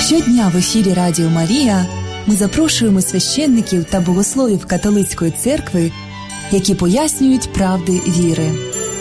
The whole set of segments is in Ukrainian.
Щодня в ефірі Радіо Марія ми запрошуємо священників та богословів католицької церкви, які пояснюють правди віри.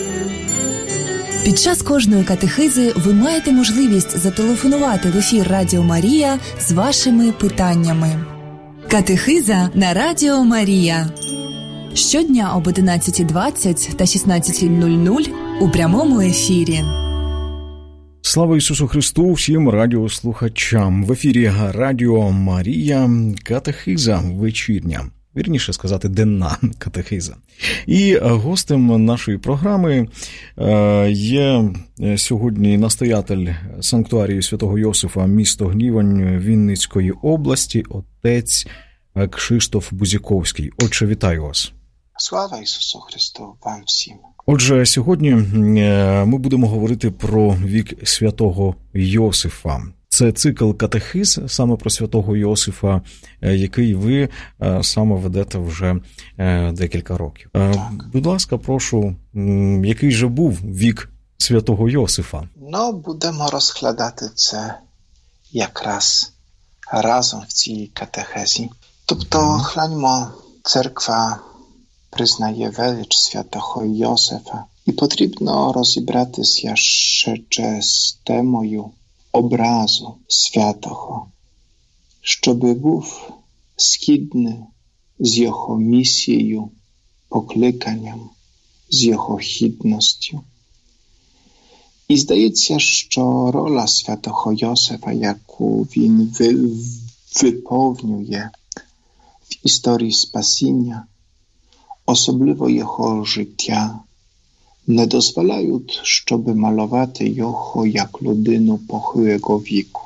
Під час кожної катехизи ви маєте можливість зателефонувати в ефір Радіо Марія з вашими питаннями. Катехиза на Радіо Марія. Щодня об 11:20 та 16:00 у прямому ефірі. Слава Ісусу Христу всім радіослухачам. В ефірі Радіо Марія, катехиза вечірня. Вірніше сказати, денна катехиза. І гостем нашої програми є сьогодні настоятель санктуарії Святого Йосифа, місто Гнівань Вінницької області, отець Кшиштоф Бузіковський. Отче, вітаю вас. Слава Ісусу Христу вам всім. Отже, сьогодні ми будемо говорити про вік Святого Йосифа. Це цикл катехиз саме про Святого Йосифа, який ви саме ведете вже декілька років. Будь ласка, прошу, який же був вік Святого Йосифа? Будемо розглядати це якраз разом в цій катехезі. Тобто, гляньмо, церква признає велич Святого Йосифа. І потрібно розібратися ще з темою образу святого, щоби був згідний з його місією, покликанням, з його гідністю. І здається, що роля Святого Йосифа, яку він виповнює в історії спасіння, особливо його життя, не дозволяють, щоб малювати його як людину похилого віку.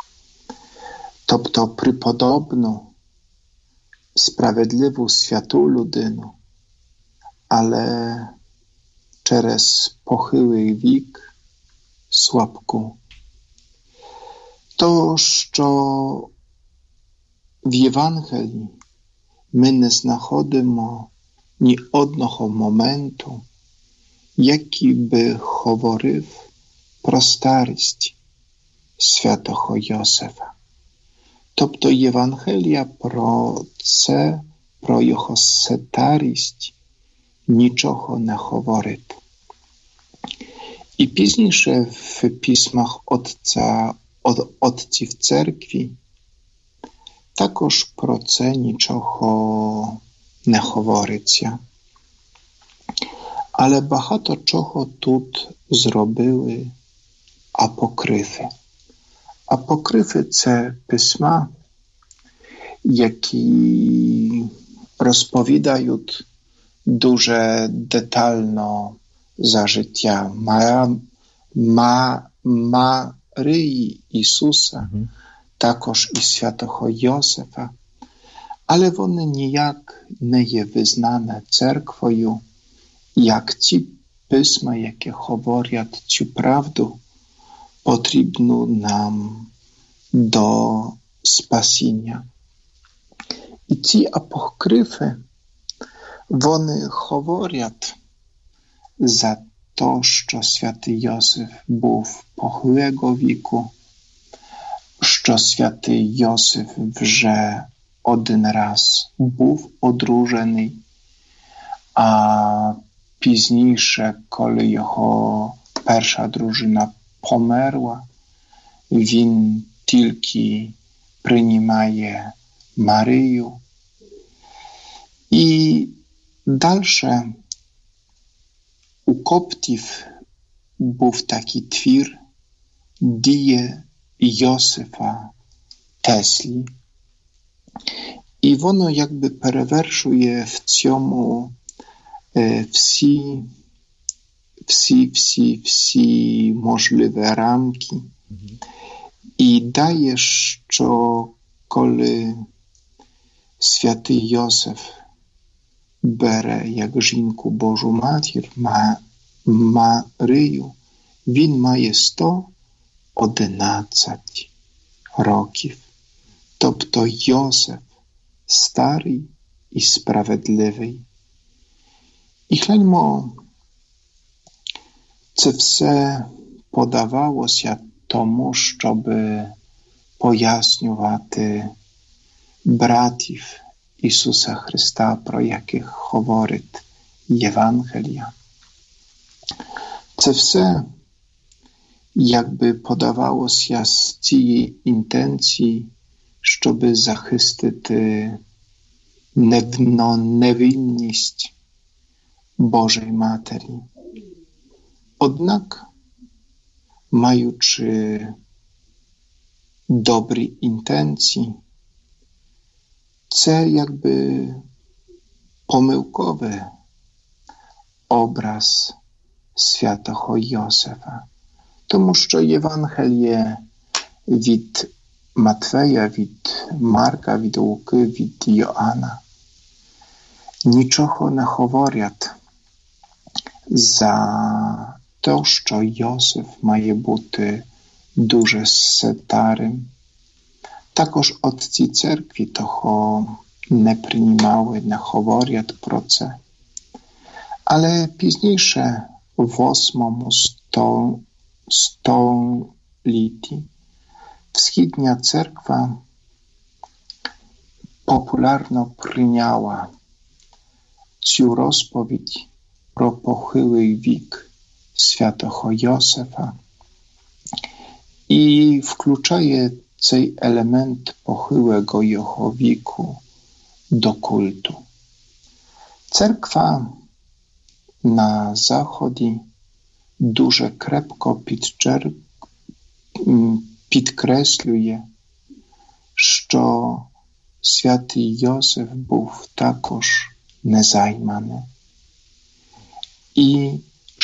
Тобто преподобну, справедливу святу людину, але через похилий вік слабку. То, що в Євангелії ми не знаходимо ні одного моменту, який би говорив про старість Святого Йосифа. Тобто Євангелія про це, про його старість нічого не говорить. І пізніше в письмах отців церкви також про це нічого не говориться. Але багато чого тут зробили апокрифи. Апокрифи – це письма, які розповідають дуже детально за життя Марії Ісуса, також і Святого Йосифа, але вони ніяк не є визнані церквою, як ті письма, які говорять цю правду, потрібну нам до спасіння. І ці апокрифи, вони говорять за те, що святий Йосиф був похилого віку, що святий Йосиф вже один раз був одружений, а пізніше, коли його перша дружина померла, він тільки приймає Марію. І далі у коптів був такий твір «Дії Йосифа Теслі». І воно якби перевершує в цьому всі можливі рамки. І дає, що коли святий Йосиф бере як жінку Божу матір Марію, він має 111 років. Тобто Йосиф старий і справедливий. І гляньмо, це все подавалося тому, щоб пояснювати братів Ісуса Христа, про яких говорить Євангелія. Це все якби подавалося з цієї інтенції, щоб захистити невинність Божої Матері. Однак, маючи добрі інтенції, це якби помилковий образ святого Йосифа. Тому що Євангеліє від Матвея, від Марка, від Луки, від Йоанна нічого не говорять за те, що Йосиф має бути дуже старим. Також отці церкви того не приймали, не говорять про це. Але пізніше, в 8 столітті, Східня церква популярно прийняла цю розповідь про похилий вік святого Йосифа і включає цей елемент похилого його віку до культу. Церква на Заході дуже крепко підкреслює, що святий Йосиф був також незайманий. І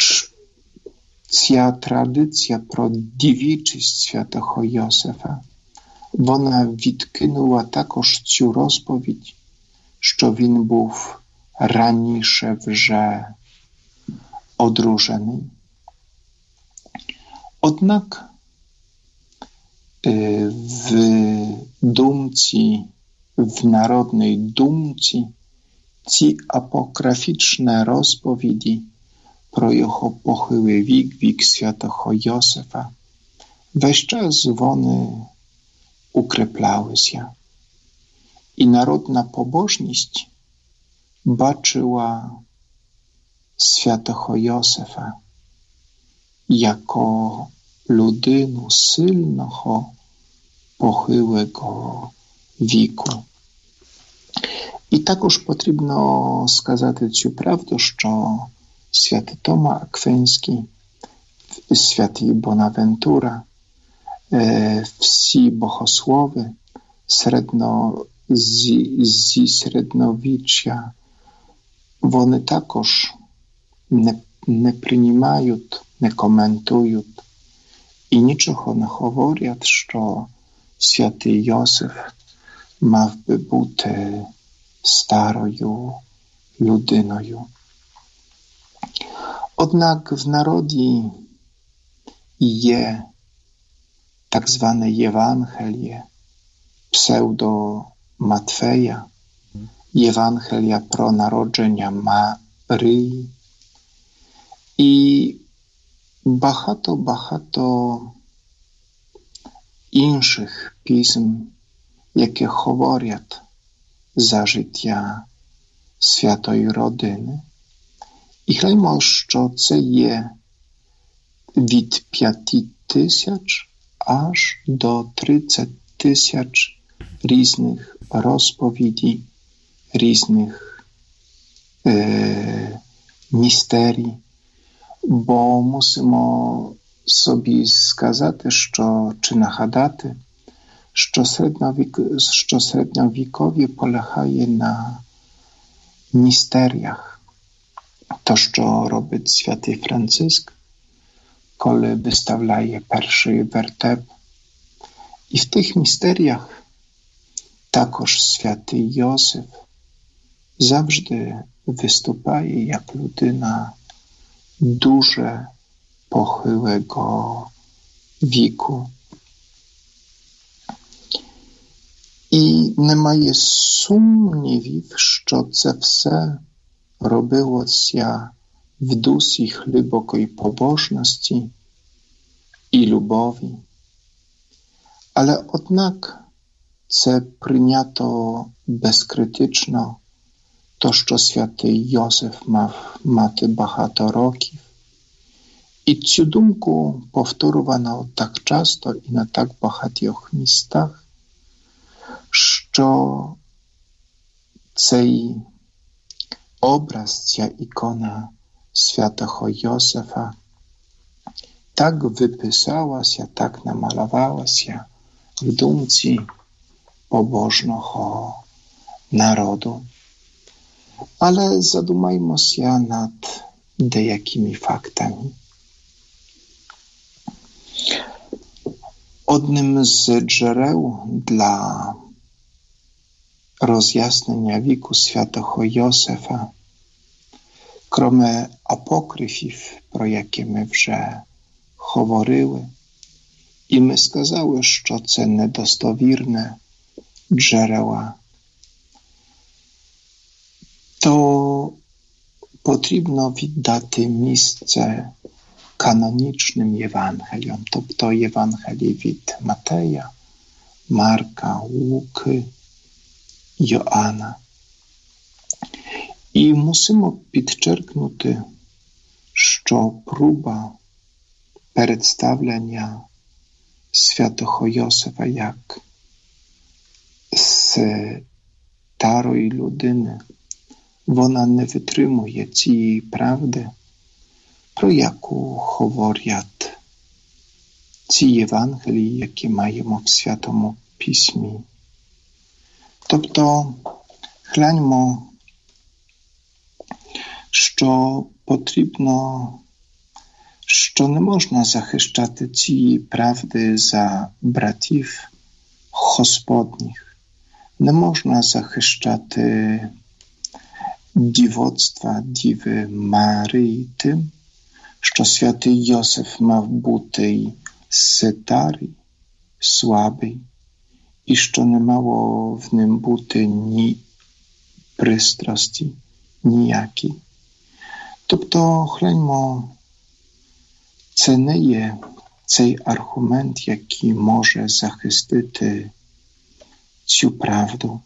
ця традиція про дівічість святого Йосифа, вона відкинула також цю розповідь, що він був раніше вже одружений. Однак в думці, в народній думці, ці апокрифічні розповіді про його похилий вік, вік святого Йосифа, весь час вони укріплялися. І народна побожність бачила святого Йосифа jako людину сильного похилого віку. І також потрібно сказати цю правду, що святий Тома Аквінський, святий Бонавентура, всі богослови зі середньовіччя, вони також не приймають, не коментують і нічого не говорять, що святий Йосиф мав би бути старою людиною. Однак в народі є так зване Євангеліє, псевдо Матфея, Євангелія про народження Марії. І багато інших пісм, які говорять за життя святої родини. І гляньмо, що це є від 5000 аж до 30 000 різних розповідей, різних містерій. Бо мусимо собі сказати, що, чи нагадати, що середньовіков'я полягає на містеріях. То, що робить святий Франциск, коли виставляє перший вертеп. І в тих містеріях також святий Йосиф завжди виступає як людина дуже похилого віку. І немає сумнівів, що це все робилося в дусі глибокої побожності і любові. Але однак це прийнято безкритично, то, що святий Йосиф мав мати багато років. І цю думку повторювано так часто і на так багатьох містах, що цей образ, ця ікона святого Йосифа так виписалася, так намалювалася в думці побожного народу. Але задумаймося над деякими фактами. Одним з джерел для роз'яснення віку святого Йосифа, крім апокрифів, про які ми вже говорили, і ми сказали, що це недостовірне джерела, то потрібно віддати місце канонічним Євангеліям, тобто Євангелії від Матея, Марка, Луки, Йоанна. І мусимо підчеркнути, що проба представлення святого Йосифа як старої людини, вона не витримує цієї правди, про яку говорять ці Євангелії, які маємо в Святому Письмі. Тобто, гляньмо, що потрібно, що не можна захищати цієї правди за братів Господніх. Не можна захищати дівоцтва Діви Марії тим, що святий Йосиф мав бути старий, слабий, і що не мало в ним бути ні пристрасті, ніякі. Тобто, гляньмо, це не є цей аргумент, який може захистити цю правду.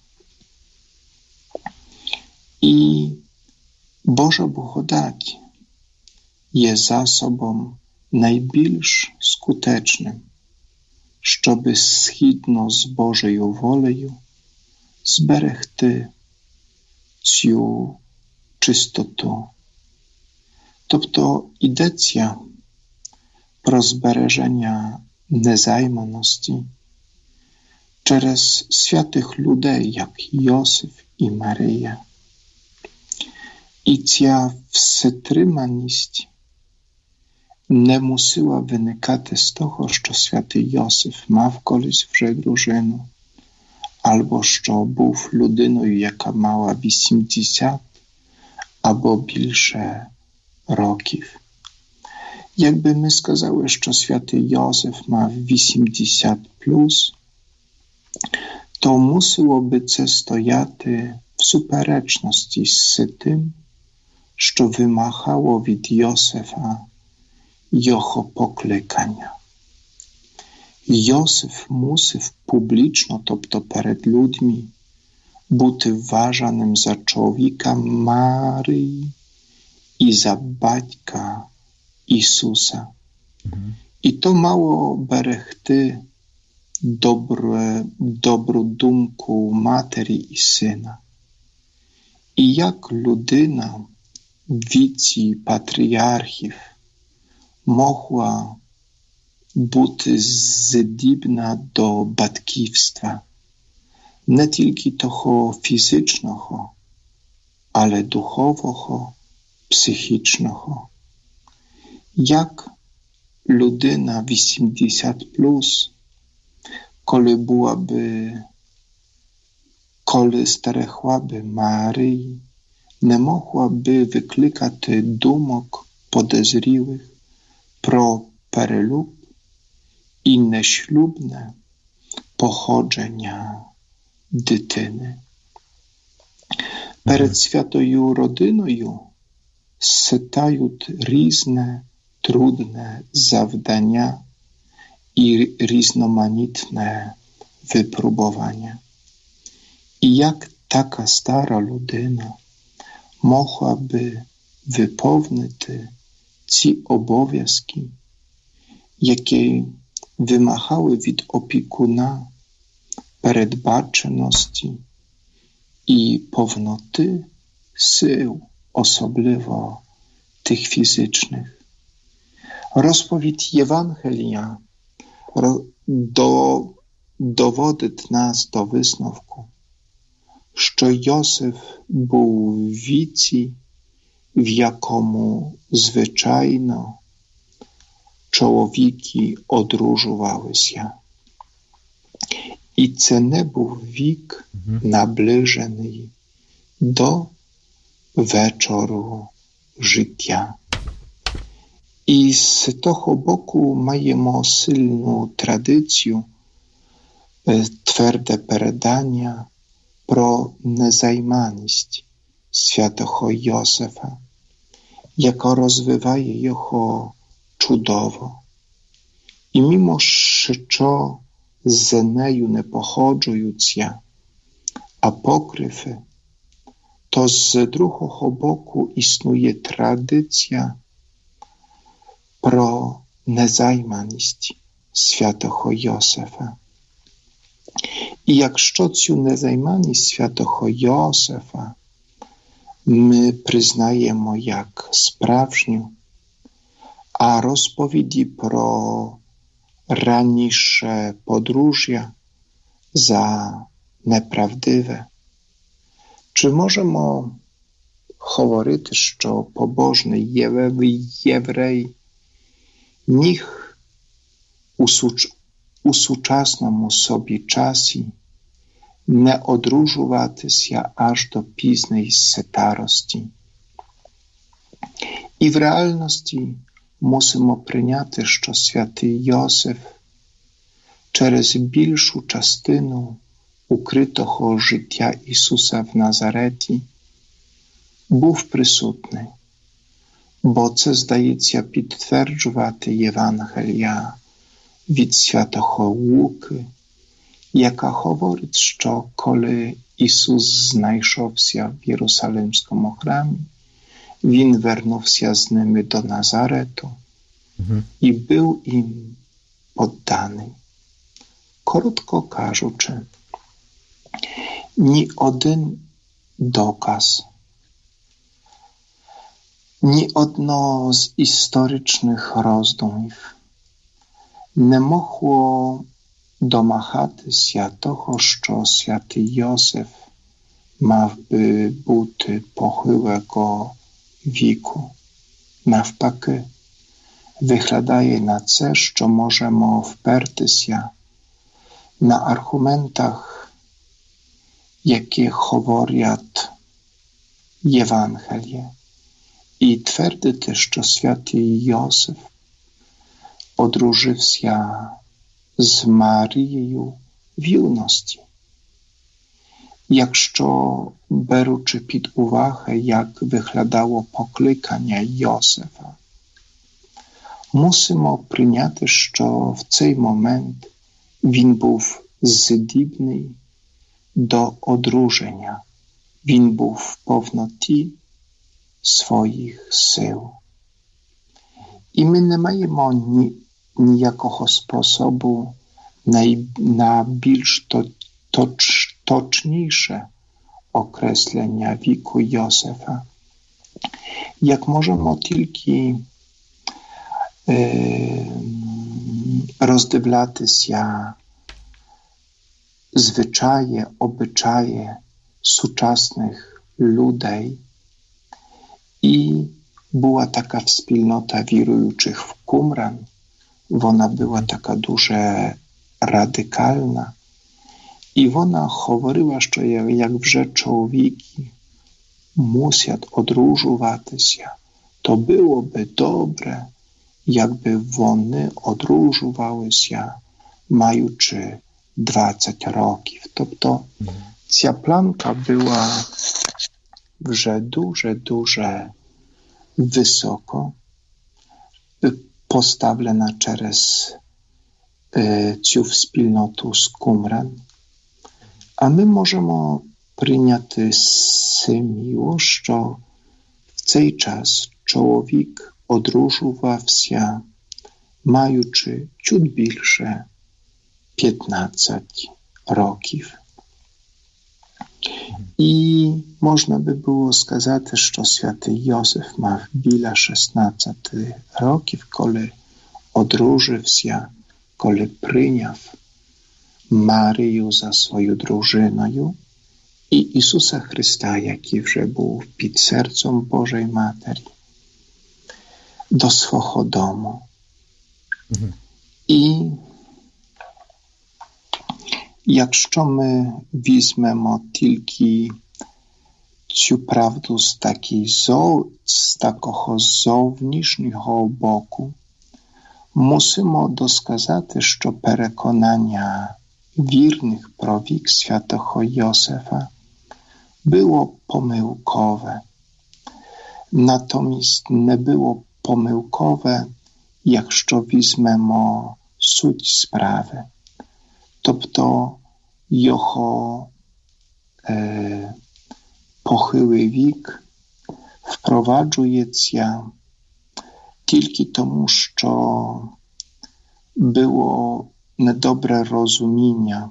І Божа благодать є засобом найбільш скутечним, щоби згідно з Божою волею зберегти цю чистоту. Тобто йдеться про збереження незайманості через святих людей, як Йосиф і Марія. І ця всетриманість не мусила виникати з того, що святий Йосиф мав колись вже дружину, або що був людиною, яка мала 80 або більше років. Якби ми сказали, що святий Йосиф мав 80 плюс, то мусило би це стояти в суперечності з тим, що вимагало від Йосифа його покликання. Йосиф мусив публічно, тобто перед людьми, бути вважаним за чоловіка Марії і за батька Ісуса. І то мало берегти добру думку матері і сина. І як людина в віці патріархів могла бути здібна до батьківства, не тільки того фізичного, але духового, психічного. Як людина 80+, коли стерегла би Марії, не могла би викликати думок подозрілих про перелюб і нешлюбне походження дитини. Перед святою родиною стають різне трудне завдання і різноманітне випробування. І як така стара людина могла би виповнити ці обов'язки, які вимагали від опікуна передбаченості і повноти сил, особливо тих фізичних. Розповідь Євангелія доводить нас до висновку, що Йосиф був в віці, в якому, звичайно, чоловіки одружувалися. І це не був вік, наближений до вечору життя. І з того боку маємо сильну традицію, тверде передання про незайманість святого Йосифа, яка розвиває його чудово. І мимо що з нею не походжуються апокрифи, то з другого боку існує традиція про незайманість святого Йосифа. І якщо цю незайманість святого Йосифа ми признаємо як справжню, а розповіді про раніше подружжя за неправдиве, чи можемо говорити, що побожний єврей міг у сучасному собі часі не одружуватися аж до пізної старості? І в реальності мусимо прийняти, що святий Йосиф через більшу частину укритого життя Ісуса в Назареті був присутній, бо це, здається, підтверджувати Євангелія від святого Луки, яка говорить, що коли Ісус знайшовся в Єрусалимському храмі, Він вернувся з ними до Назарету і був їм підданий. Коротко кажучи, ні один доказ, ні одно з історичних роздумів не могло домагатися того, що святий Йосиф мав би бути похилого віку. Навпаки, виглядає на це, що можемо впертися на аргументах, які говорять Євангеліє, і твердити, що святий Йосиф одружився з Марією в юності. Якщо, беручи під увагу, як виглядало покликання Йосифа, мусимо прийняти, що в цей момент він був здібний до одруження, він був в повноті своїх сил. І ми не маємо ніякого способу на більш точніше окреслення віку Йосифа. Як можемо тільки роздивлятися звичаї, обичаї сучасних людей. І була така спільнота віруючих в Кумран. Вона була така дуже радикальна. І вона говорила, що як вже чоловіки мусять одружуватися, то було би добре, якби вони одружувалися, маючи 20 років. Тобто ця планка була вже дуже високо поставлена через цю спільноту з кумрем. А ми можемо прийняти сміло, що в цей час чоловік одружувався, маючи чуть більше 15 років. І можна би було сказати, що святий Йосиф мав біля 16 років, коли одружився, коли прийняв Марію за свою дружиною і Ісуса Христа, який вже був під серцем Божої Матері, до свого дому. І якщо ми візьмемо тільки цю правду з такого зовнішнього боку, мусимо досказати, що переконання вірних про вік святого Йосифа було помилкове. Натомість не було помилкове, якщо візьмемо суть справи. Тобто його похилий вік впроваджується тільки тому, що було недобре розуміння.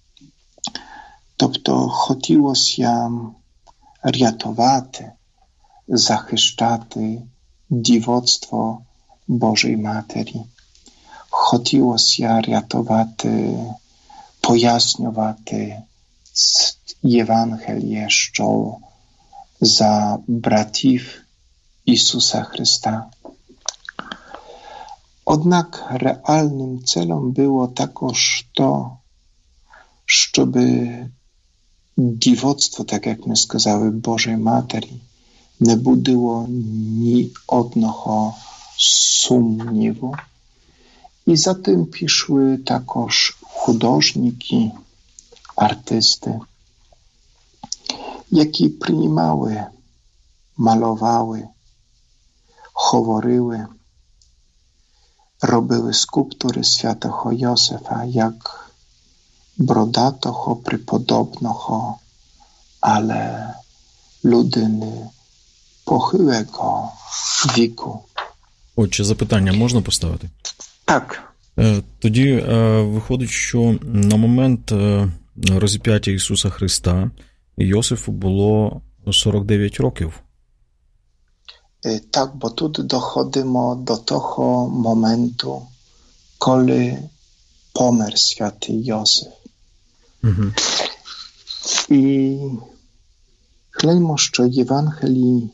Тобто хотілося рятувати, захищати дівоцтво Божої Матері. Хотілося рятувати, пояснювати Євангеліє, що за братів Ісуса Христа. Однак реальним целом було також то, щоб дівоцтво, так як ми сказали, Божої Матері, не будило ні одного сумніву. І за тим пішли також художники, артисти, які приймали, малювали, говорили, робили скульптури святого Йосифа як бродатого, преподобного, але людини похилого віку. Отже, запитання можна поставити? Так. Тоді виходить, що на момент розіп'яття Ісуса Христа Йосифу було 49 років. Так, бо тут доходимо до того моменту, коли помер святий Йосиф. І гляньмо, що Євангелії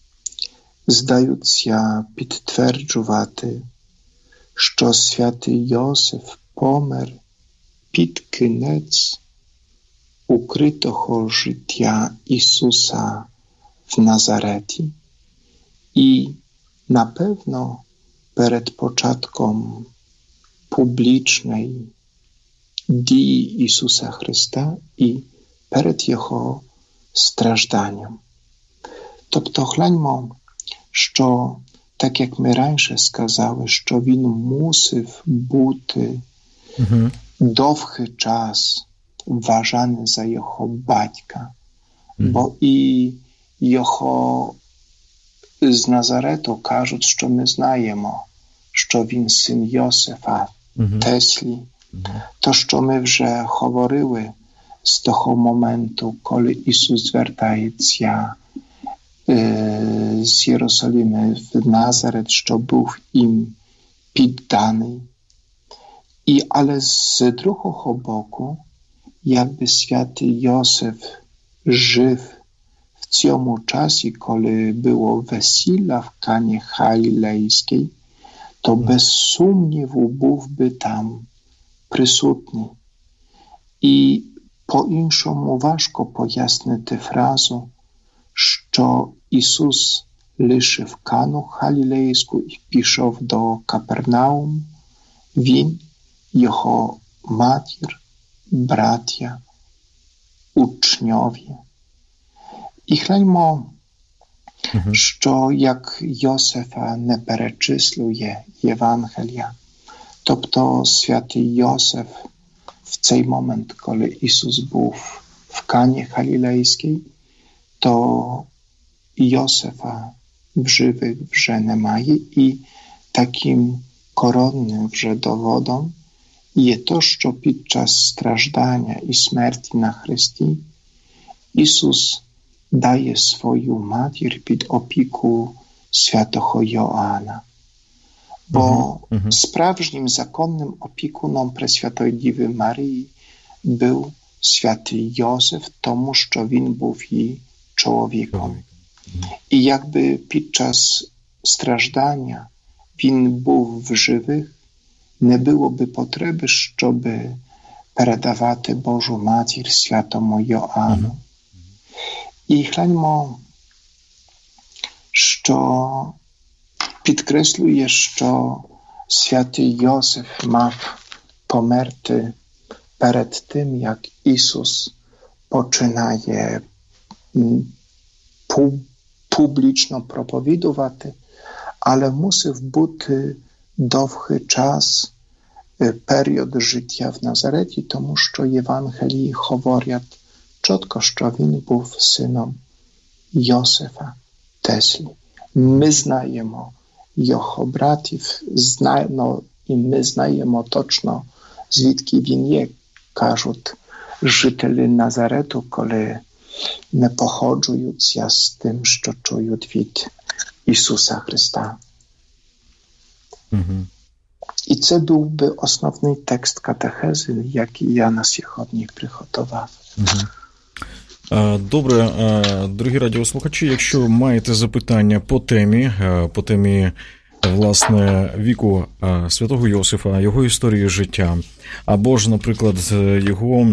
здаються підтверджувати, що святий Йосиф помер під кінець укритого життя Ісуса в Назареті і, напевно, перед початком публічної дії Ісуса Христа і перед Його стражданням. Тобто гляньмо, що, так як ми раніше сказали, що він мусив бути довгий час вважаний за його батька, бо і його з Назарету кажуть, що ми знаємо, що він син Йосифа, Теслі. То, що ми вже говорили з того моменту, коли Ісус звертається з Єрусалима в Назарет, що був їм підданий. Але з другого боку, якби святий Йосиф жив в цьому часі, коли було весілля в Кані Галілейській, то без сумніву був би там присутній. І по-іншому важко пояснити фразу, що Ісус лишив Кану Галілейську і пішов до Капернауму. Він, його матір, браття, учньові. І гляньмо, що як Йосифа не перечислює Євангелія, Тобто святий Йосиф в цей момент, коли Ісус був в Кані Галілейській, то Йосифа в живих вже немає, і таким коронним вже доводом є то, що під час страждання і смерті на хресті Ісус дає свою матір під опіку святого Йоанна. Бо справжнім законним опікуном Пресвятої Діви Марії був святий Йосиф, тому що він був її чоловіком. І якби під час страждання він був в живих, не було би потреби, щоб передавати Божу матір святому Йоанну. І гляньмо, що підкреслює, що святий Йосиф мав померти перед тим, як Ісус починає публічно проповідувати, але мусив бути довгий час, період життя в Назареті, тому що Євангелії говорять чітко, що він був сином Йосифа Теслі. Ми знаємо його братів, і ми знаємо точно, звідки він є, кажуть жителі Назарету, коли не походжуються з тим, що чують від Ісуса Христа. І це був би основний текст катехези, який я на сьогодні приготував. Добре, дорогі радіослухачі, якщо маєте запитання по темі, власне, віку святого Йосифа, його історії життя, або ж, наприклад, його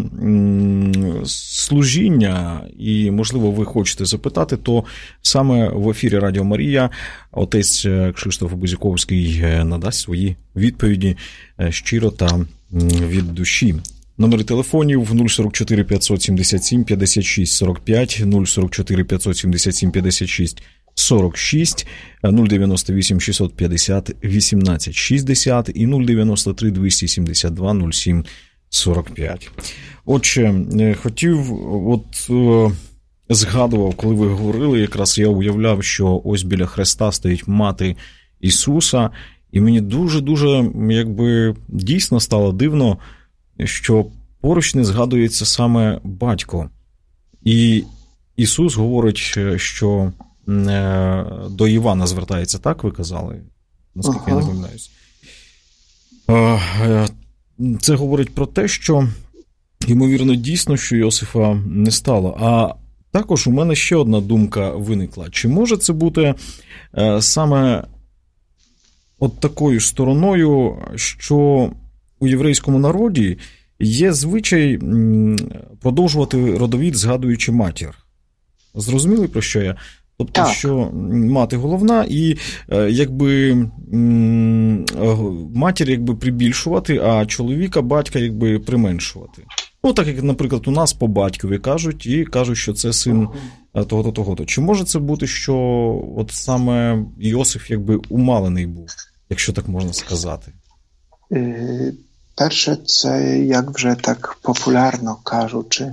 служіння, і, можливо, ви хочете запитати, то саме в ефірі Радіо Марія отець Кшиштоф Бузіковський надасть свої відповіді щиро та від душі. Номери телефонів 044 577 56 45, 044 577 56 46, 098 650 18 60 і 093 272 07 45. Отже, хотів, згадував, коли ви говорили, якраз я уявляв, що ось біля хреста стоїть мати Ісуса, і мені дуже-дуже, дійсно стало дивно, що поруч не згадується саме батько. І Ісус говорить, що до Івана звертається, так ви казали? Наскільки я не помиляюсь. Це говорить про те, що, ймовірно, дійсно, що Йосифа не стало. А також у мене ще одна думка виникла. Чи може це бути саме от такою стороною, що у єврейському народі є звичай продовжувати родовід, згадуючи матір? Зрозуміли, про що я? Тобто, так. Що мати головна, і матір прибільшувати, а чоловіка, батька применшувати. Ну, так як, наприклад, у нас по батькові кажуть, і кажуть, що це син того-то, того-то. Чи може це бути, що от саме Йосиф умалений був, якщо так можна сказати? Перше, це, як вже так популярно кажучи,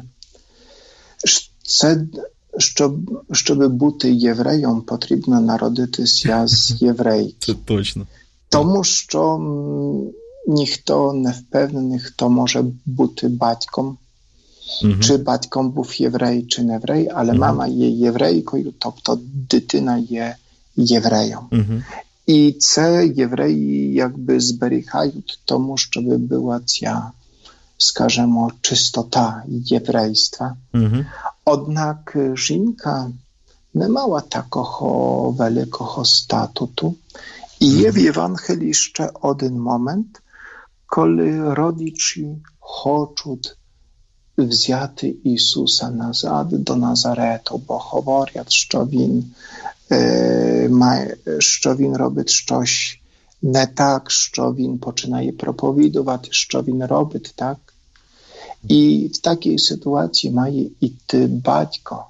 це, щоб бути євреєм, потрібно народитися з єврейки. Це точно. Тому що ніхто не впевнений, хто може бути батьком. Чи батьком був єврей, чи не єврей, але мама є єврейкою, тобто дитина є євреєм. І це євреї зберігають тому, щоб була ця, скажімо, чистота єврейства. Однак жінка не мала такого великого статуту. І є в Євангелії ще один момент, коли родичі хочуть взяти Ісуса назад до Назарету, бо говорять, що він робить щось не так, що він починає проповідувати, що він робить так. І в такій ситуації має йти батько.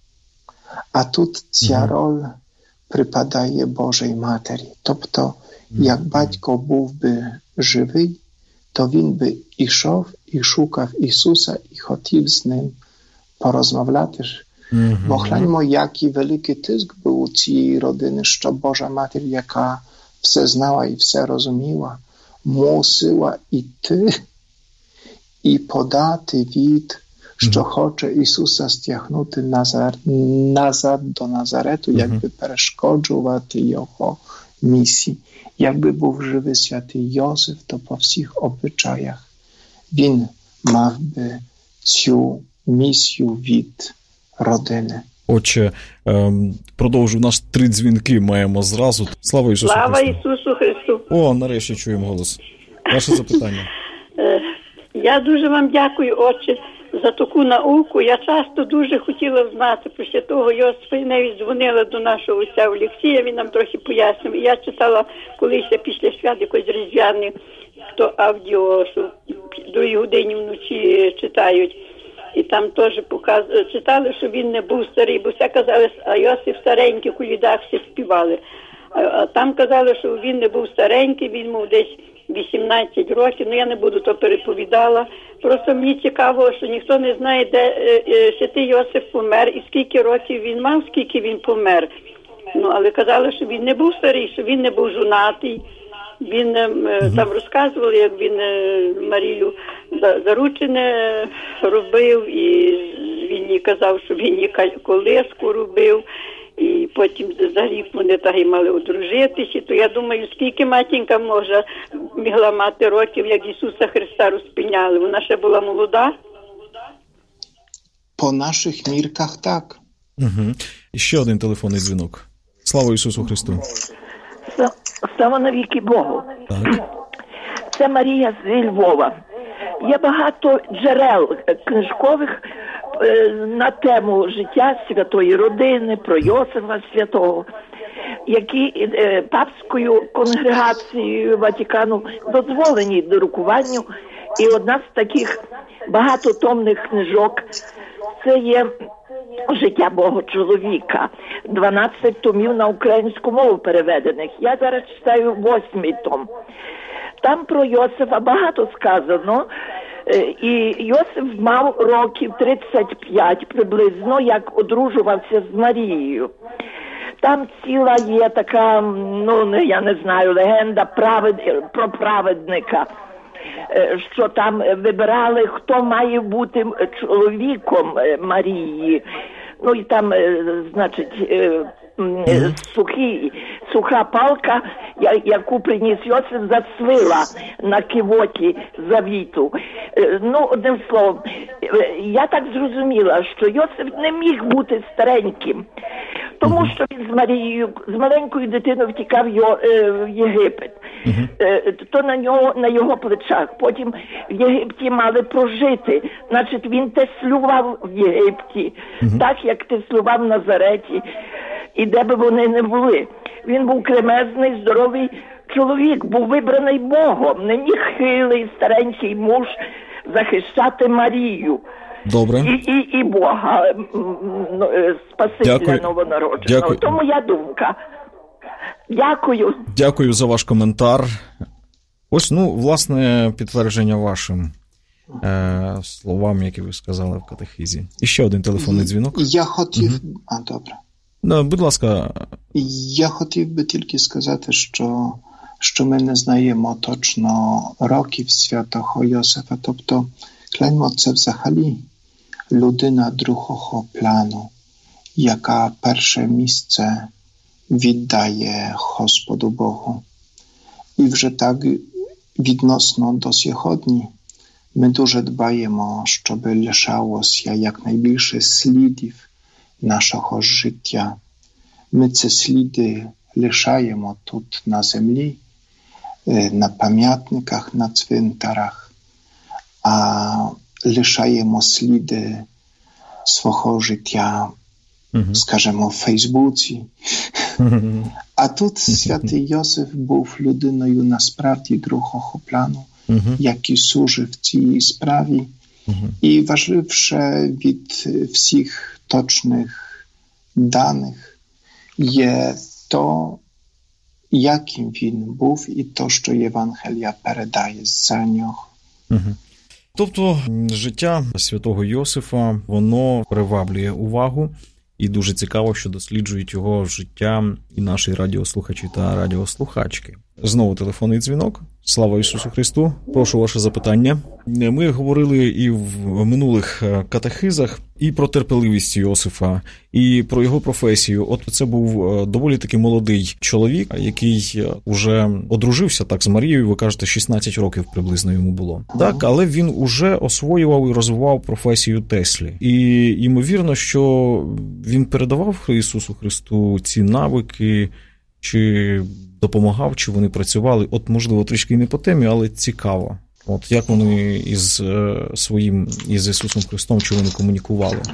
А тут ця роль припадає Божій Матері. Тобто Як батько був би живий, то він би ішов і шукав Ісуса і хотів з ним порозмовляти. Бо гляньмо, який великий тиск був у цієї родини, що Божа Матір, яка все знала і все розуміла, мусила йти і подати від, що хоче Ісуса стягнути назад до Назарету, якби перешкоджувати Його місії. Якби був живий святий Йосиф, то по всіх обичаях він мав би цю місію від родини. Отче, продовжу, нас 3 дзвінки маємо зразу. Слава Ісусу Христу! Слава Ісусу Христу! О, нарешті чуємо голос. Ваше запитання. Я дуже вам дякую, отче, за таку науку. Я часто дуже хотіла знати про святого Йосифа, і навіть дзвонила до нашого отця Олексія, він нам трохи пояснив. Я читала колись після свят якось різдвяний, хто аудіо, що в 2 годині вночі читають. І там теж читали, що він не був старий, бо все казали, а Йосиф старенький, у колідах всі співали. А там казали, що він не був старенький, він був десь 18 років, я не буду то переповідала. Просто мені цікаво, що ніхто не знає, де святий Йосиф помер і скільки років він мав, скільки він помер. Але казали, що він не був старий, що він не був жонатий. Він там розказували, як він Марію заручене робив, і він їй казав, що він їй колиску робив, і потім за рік вони так і мали одружитися. То я думаю, скільки матінка могла мати років, як Ісуса Христа розпиняли? Вона ще була молода? По наших мірках так. І ще один телефонний дзвінок. Слава Ісусу Христу! Слава навіки Богу. Так. Це Марія з Львова. Є багато джерел книжкових на тему життя святої родини, про Йосифа святого, які папською конгрегацією Ватикану дозволені друкуванню. І одна з таких багатотомних книжок – це є «Життя Бога чоловіка». 12 томів на українську мову переведених. Я зараз читаю 8-й том. Там про Йосифа багато сказано. І Йосиф мав років 35 приблизно, як одружувався з Марією. Там ціла є така, я не знаю, легенда про праведника, що там вибирали, хто має бути чоловіком Марії. І там, значить, суха палка, яку приніс Йосиф, зацвила на кивоті завіту. Одним словом, я так зрозуміла, що Йосиф не міг бути стареньким, тому що він з Марією, з маленькою дитиною втікав в Єгипет. То на його плечах. Потім в Єгипті мали прожити. Значить, він теслював в Єгипті, так, як теслював в Назареті, і де би вони не були. Він був кремезний, здоровий чоловік, був вибраний Богом. Не міг хилий, старенький муж захищати Марію. Добре. І Бога, Спасителя новонародженого. То моя думка. Дякую. Дякую за ваш коментар. Ось, власне, підтвердження вашим словам, які ви сказали в катехизі. І ще один телефонний дзвінок. Я хотів... Добре. Будь ласка. Я хотів би тільки сказати, що ми не знаємо точно років святого Йосифа. Тобто, гляньмо, це взагалі людина другого плану, яка перше місце віддає Господу Богу. І вже так відносно до сьогодні ми дуже дбаємо, щоб лишалося якнайбільше слідів нашого життя. Ми ці сліди лишаємо тут на землі, на пам'ятниках, на цвинтарах, а лишаємо сліди свого життя, скажімо, в Фейсбуці. А тут святий Йосиф був людиною насправді другого плану, який служив в цій справі. І важливше від всіх точних даних є то, яким він був, і то, що Євангелія передає за нього. Тобто життя святого Йосифа, воно приваблює увагу, і дуже цікаво, що досліджують його життя і наші радіослухачі та радіослухачки. Знову телефонний дзвінок. Слава Ісусу Христу! Прошу ваше запитання. Ми говорили і в минулих катехизах і про терпеливість Йосифа, і про його професію. От це був доволі таки молодий чоловік, який уже одружився так з Марією, ви кажете, 16 років приблизно йому було. Так, але він уже освоював і розвивав професію Теслі. І ймовірно, що він передавав Ісусу Христу ці навики, чи допомагав, чи вони працювали. От, можливо, трішки не по темі, але цікаво. От як вони із Ісусом Христом, чи вони комунікували?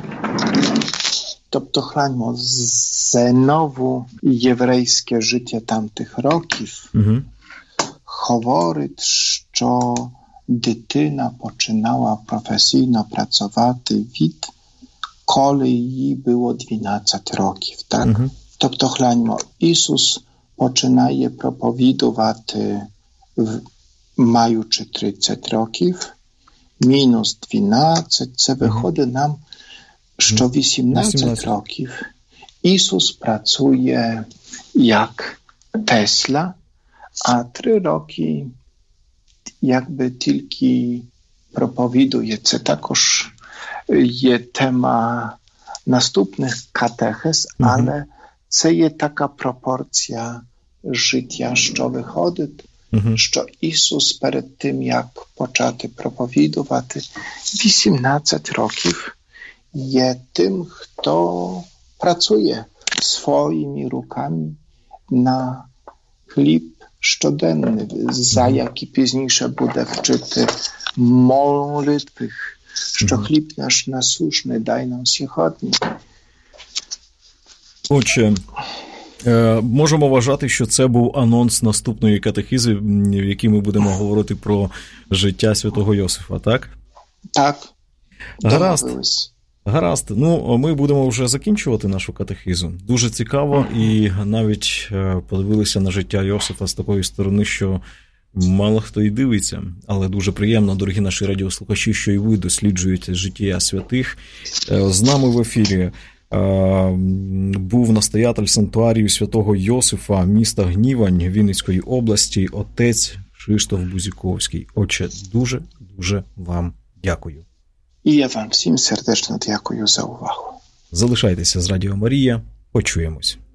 Тобто, гляньмо, знову єврейське життя тамтих років говорить, що дитина починала професійно працювати коли їй було 12 років, так? Тобто, гляньмо, Ісус починає проповідувати, маючи 30 років, мінус 12, це виходить нам, що 18 років Ісус працює як Тесла, а 3 роки якби тільки проповідує. Це також є тема наступних катехез, але це є така пропорція життя, що виходить, що Ісус перед тим, як почати проповідувати, 18 років є тим, хто працює своїми руками на хліб щоденний, за який пізніше буде вчити молитви, що хліб наш насущний дай нам сьогодні. Отже, можемо вважати, що це був анонс наступної катехизи, в якій ми будемо говорити про життя святого Йосифа, так? Так. Гаразд. Ну, ми будемо вже закінчувати нашу катехизу. Дуже цікаво, і навіть подивилися на життя Йосифа з такої сторони, що мало хто і дивиться, але дуже приємно, дорогі наші радіослухачі, що і ви досліджуєте життя святих. З нами в ефірі був настоятель санктуарію святого Йосифа міста Гнівань Вінницької області, отець Кшиштоф Бузіковський. Отче, дуже вам дякую. І я вам всім сердечно дякую за увагу. Залишайтеся з Радіо Марія. Почуємось.